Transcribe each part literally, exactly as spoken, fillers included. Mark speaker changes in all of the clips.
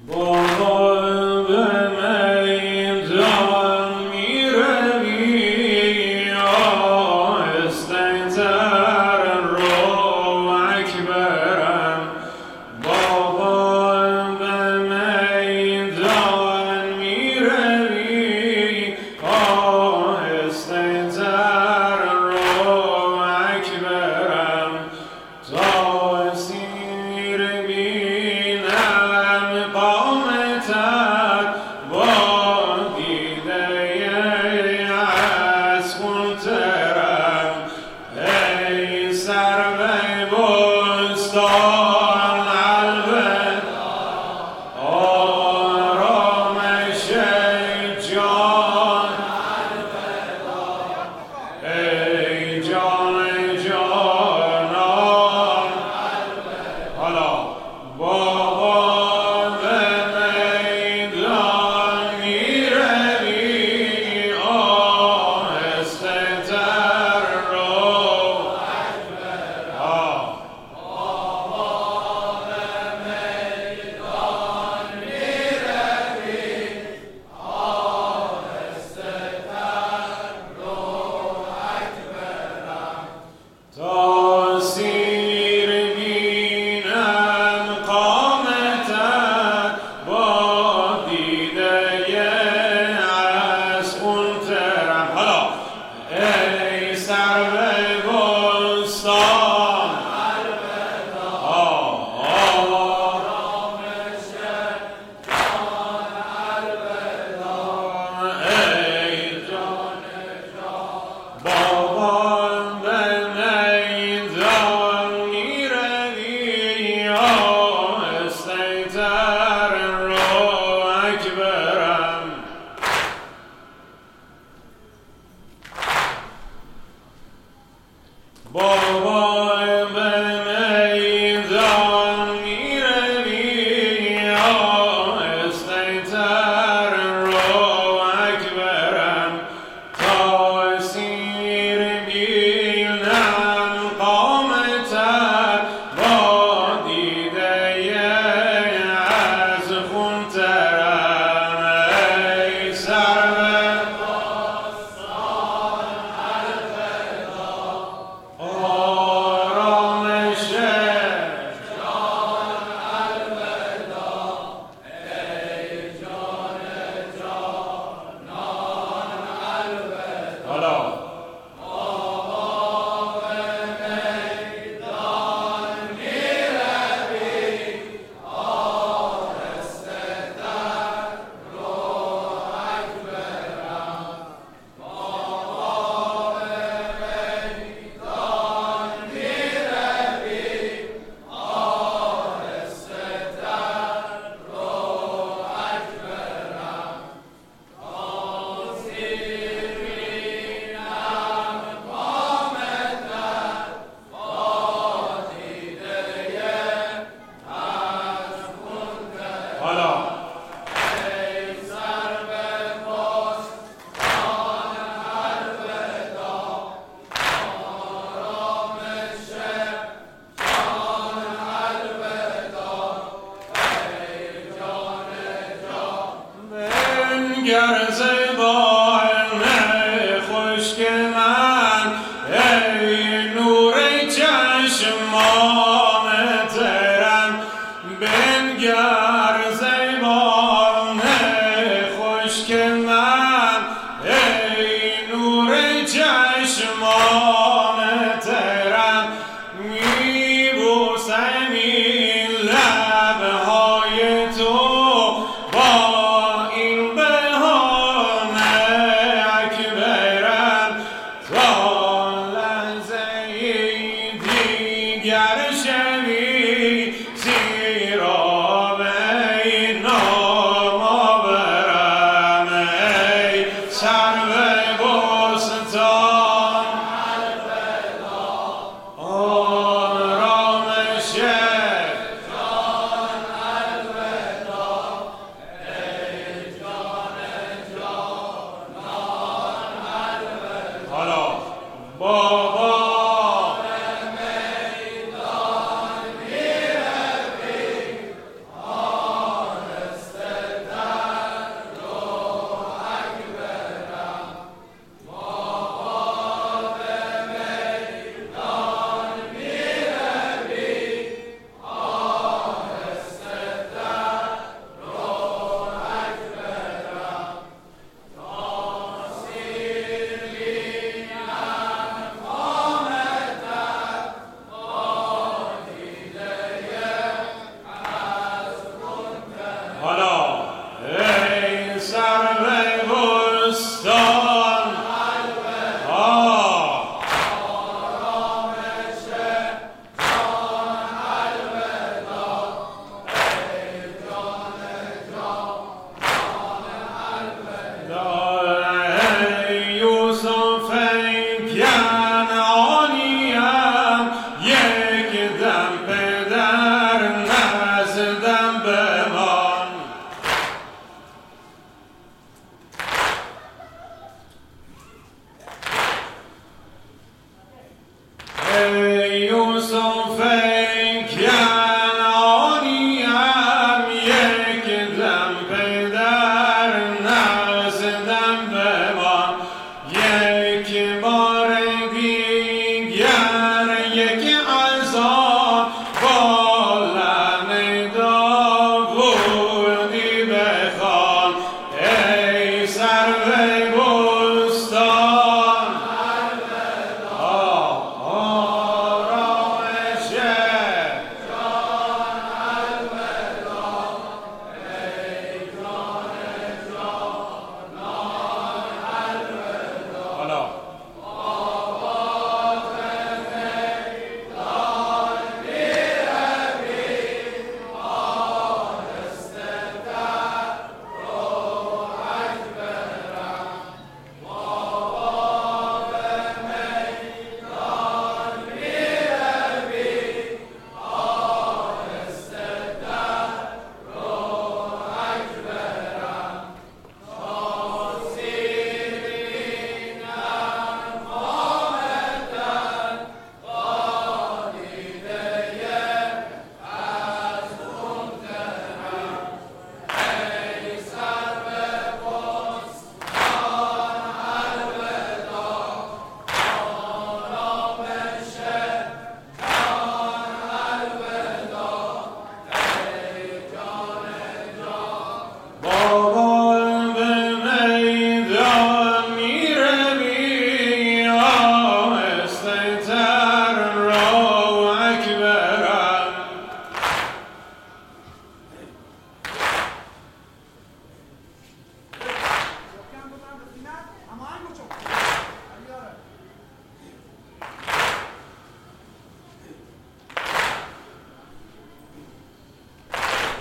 Speaker 1: گر شوی زیرا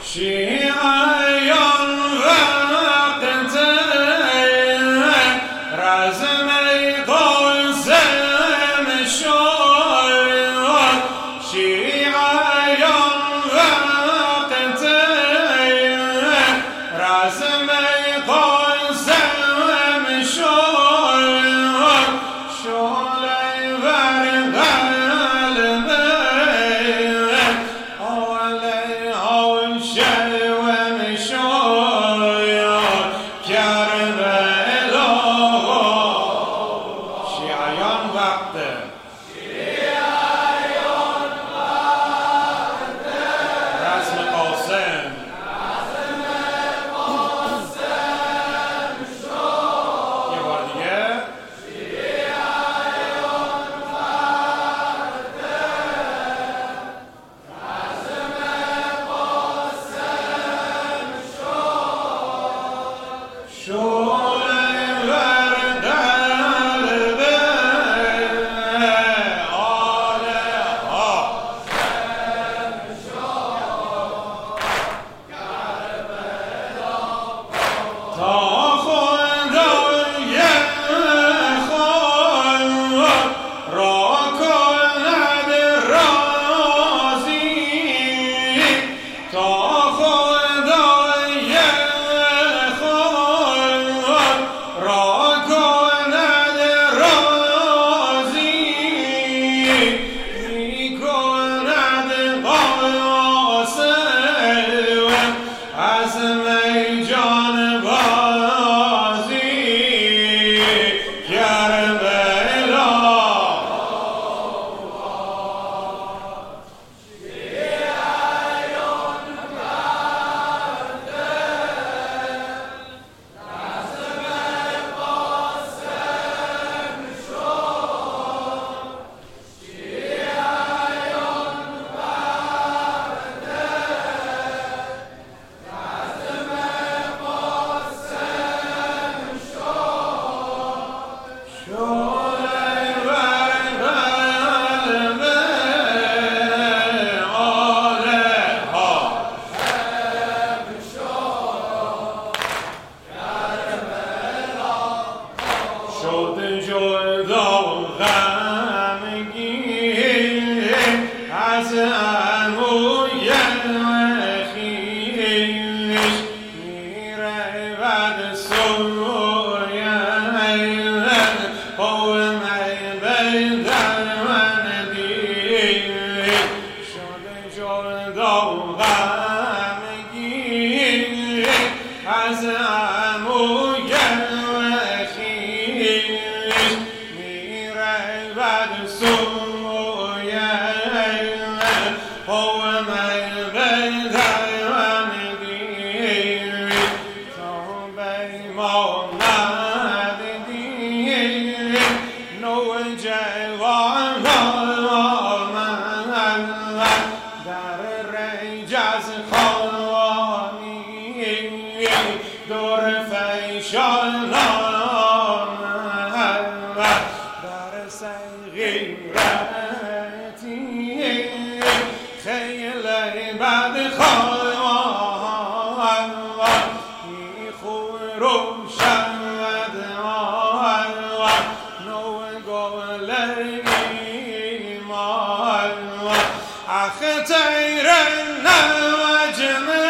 Speaker 1: شیعیان وقت رزم قاسم شد، شیعیان وقت رزم قاسم شد، شعله بر قلبه آله شوم شاید کربلا. شیعیان وقت
Speaker 2: شیعیان وقت
Speaker 1: رزم قاسم
Speaker 2: رزم قاسم شد.
Speaker 1: یه بار دیگه
Speaker 2: شیعیان وقت رزم قاسم شد.
Speaker 1: شعله بر قلبه آله ها تا خدای خود را کند راضی، تا خدای خود را کند راضی، می کند قاسم از می جان بازی کربلا. شعله بر قلبه آله ها شد جدا غمگین از عموی خویش، میرود سوی قوم بی درماندید. شد جدا غمگین از عموی خویش، میرود سوی قوم بی درماندید. تا بماند دید نوجوان آمد در رجز خوانی، دور فیشان آمد در سیغیرتی، خیل بدخواه خور و شود نو گل ایمان. اخ تیر نوجم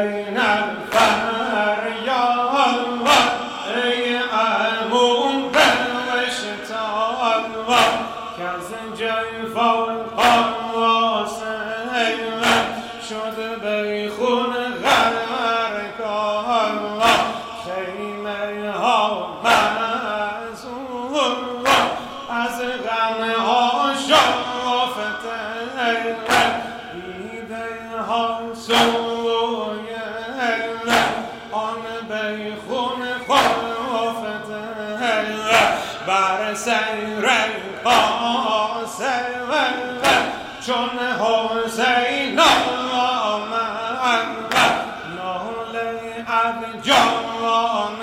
Speaker 1: بین الفریاد ای امون بوشتان که از جیفان قاسم شد بیخون غرقان خیمه ها منظور از غم ها شافته دیده ها سوی آن بیخون خافته بر سیر قاسم چون حسین آمد ناله از جان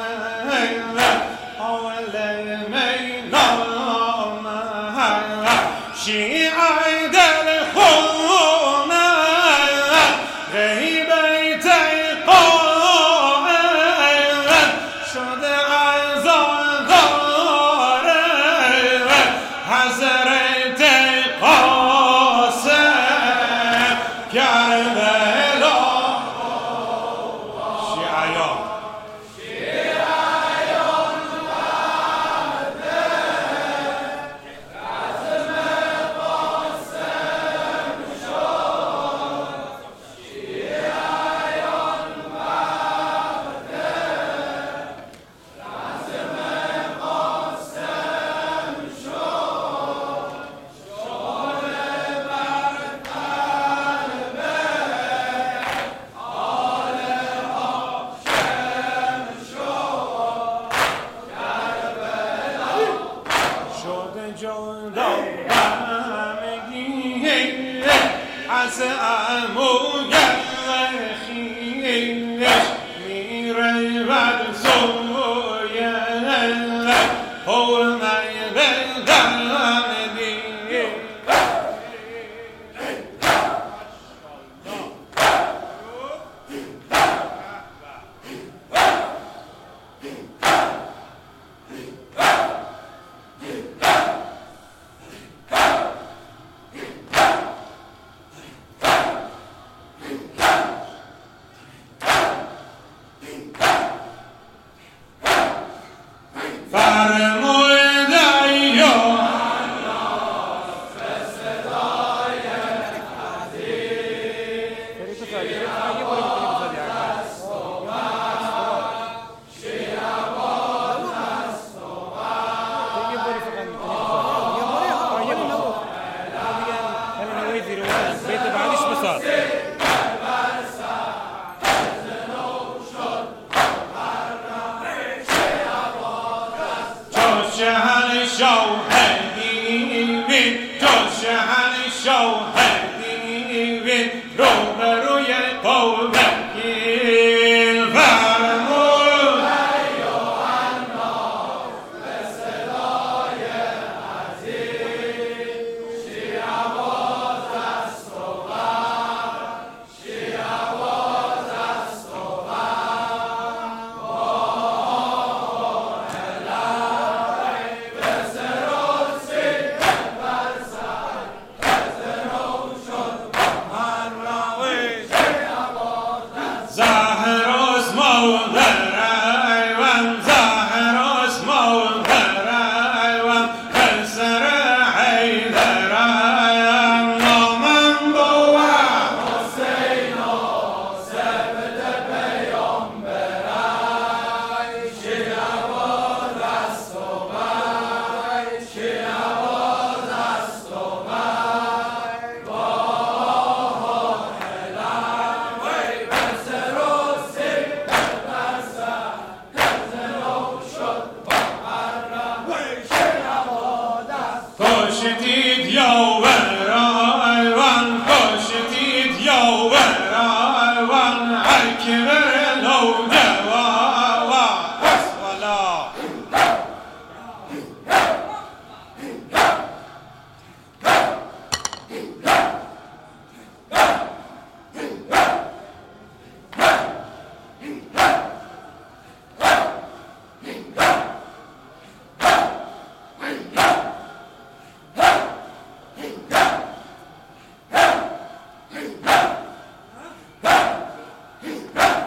Speaker 1: آله مینام شیعه دل خونه غیبت قائل شده از آغار حضرت قاسم کربلا شیعیان از عموی خیش میره بر سوی حومه بدندی روبروی قوم گیر فرمود
Speaker 2: به صدای عزیز شیعه باز است و بر شیعه باز است و بر با الهی به سروسی برسد به سرو شد
Speaker 1: زهراس مولر ایوان زهراس مولر ایوان پسر حیدر ایوان نامم بود
Speaker 2: حسین و سبت پیامبرای شیعه باز است و بر شیعه باز است و بر با الهی به سروسی برسد به سرو شد محرم شیعه باز است
Speaker 1: کشتید یاور ایوان کشتید یاور ایوان اکبر نوجوان بسملا
Speaker 2: Hey!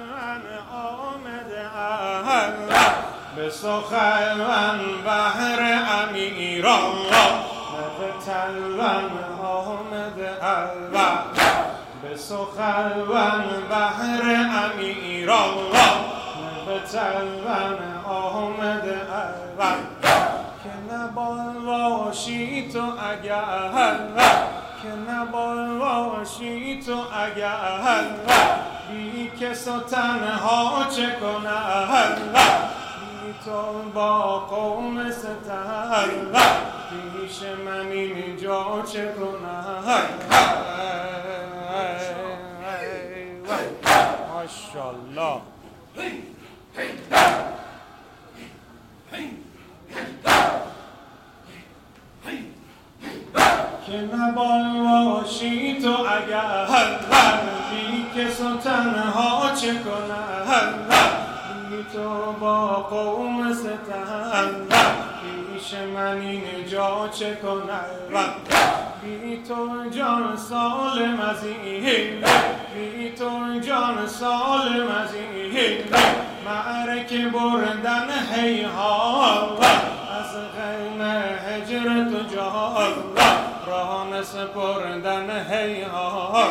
Speaker 1: آمده به سخن بهر امیران به تلون آمده به سخن بهر امیران به تلون آمده که نبال باشی تو اگر که نبال باشی تو اگر بی کس و تنها چه کند بی تو با قوم ستم پیش من اینجا چه کند ماشاءالله که نبال باشی تو اگر بی کس و تنها چه کند بی تو با قوم ستم پیش من اینجا چه کند بی تو جان سالم از این بی تو جان سالم از این معرکه بردن هیها از غم هجر تو جان راه سپردن هیها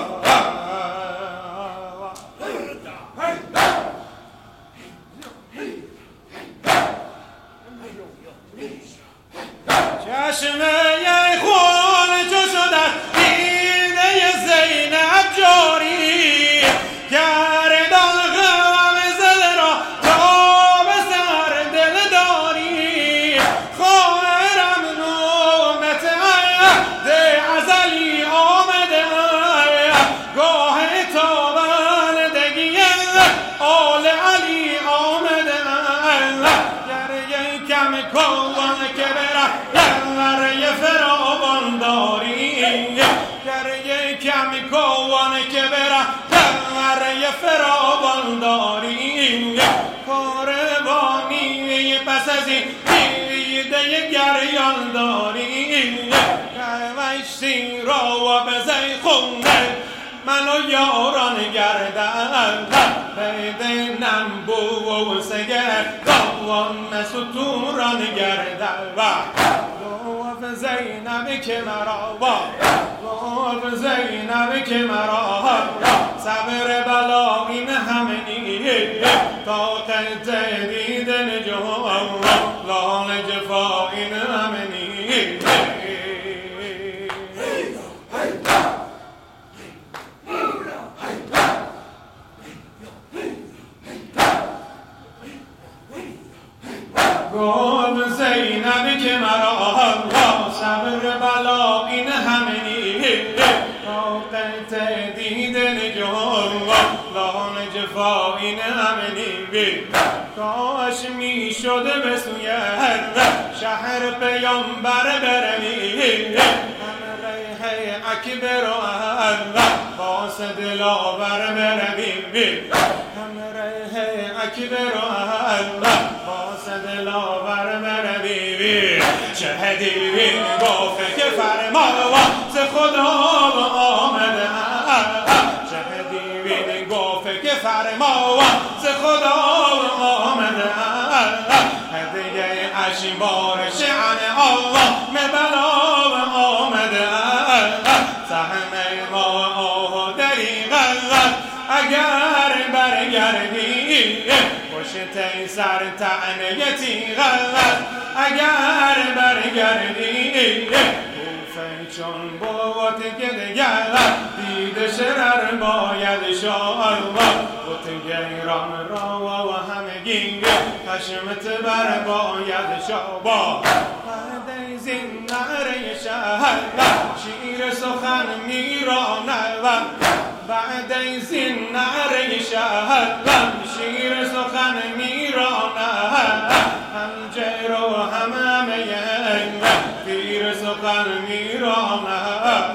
Speaker 1: چشمه خون چو شدن دیده زینب جاری گردان غم زل را تا به سر دل داری خواهرم نومت عهد ازلی آمده گاه تابندگی آل علی آمده گریه کم کن که برم گریه فراوان داری گریه کم کن که برم گریه فراوان داری کاروانی پس از این دیده گریان داری وشتی را و بزی خونه من و یاران گردن بدنم بوسگر دوان ستوران گردن گفت زینب که مرا گفت زینب که مرا صبر بلا این همه نیه طاقت دیدن جوان لال جفا این همه نیه گفت زینب که مرا صبر بلا این همه نیه طاقت دیدن جوان لان جفا این همه نیه کاش می شده به سوی شهر پیامبر برمی همه اکبر و باس دلاور برمی همه اکبر و باس دلاور برمی شهدی گفته که فرماوات خدا آمده شهدی گفته که فرماوات خدا آمده هدیه اشبار شعن الله مبلا آمده سهم ما آه دریغت اگر برگردی پشت سر تعنی تیغت اگر برگردی کوفه چون بوت که دیگر دید شرر باید شالله بوت گیران را و همگی خشمت بر باید شابا بعد زین نهره شهر شیر سخن میراند بعد زین نهره شهر شیر سخن میراند همجر و همه پیر سخن میراند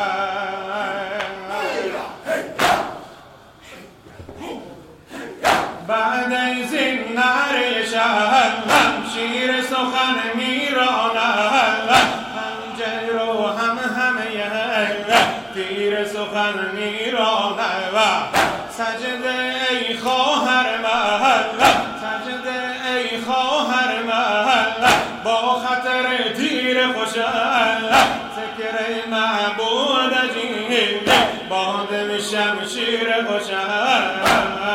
Speaker 1: بعد از این نهر شهر شیر سخن میراند همجر و هم همه تیر سخن میراند سجده ای خواهر من، سجده ای خواهر من، با خطر تیر خوشم سکر معبود جیل بادم شمشیر خوشم.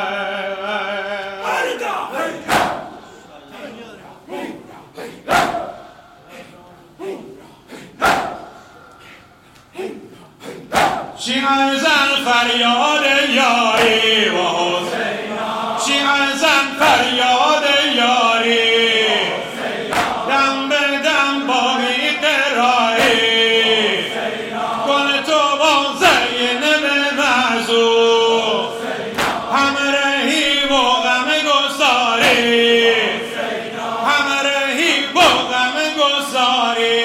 Speaker 1: شیعه زن فریاد یاری و حسین، شیعه زن فریاد یاری، دم به دم با قراری، گل تو با زینب معزو، همراهی و غم گساری، همراهی و غم گساری.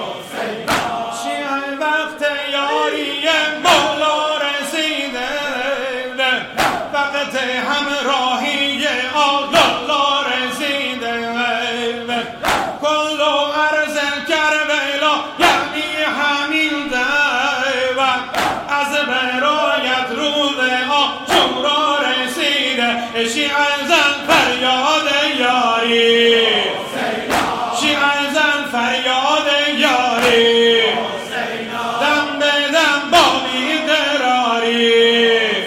Speaker 1: همراهی آلا رسیده کل عرض کربلا یعنی همین ده از برایت روز آشورا رسیده. شیعه زن فریاد یاری، شیعه زن فریاد یاری، دم به دم با بیقراری،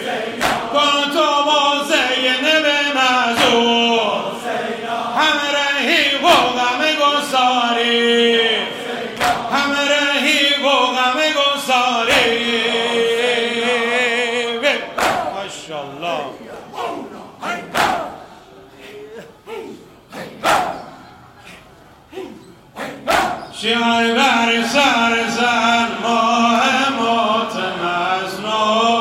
Speaker 1: همراهی و غم گساری، همراهی و غم گساری. ماشاءالله. شیعه بر سر زن ماه ماتم از نو،